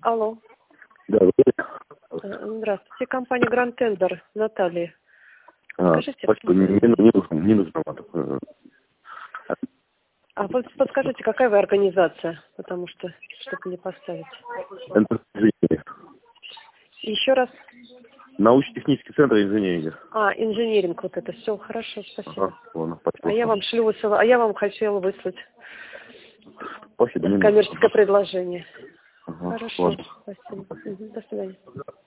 Алло. Да, Здравствуйте, компания Grand Tender, Наталья. Скажите, спасибо, не нужно вам. вы подскажите, какая вы организация, потому что, чтобы не поставить. Инженерия. Еще раз. Научно-технический центр инженерии. Инженеринг, вот это все, хорошо, спасибо. Ладно, спасибо. Я вам хотела выслать Спасибо, коммерческое предложение. Ага, Хорошо, ладно. спасибо. До свидания.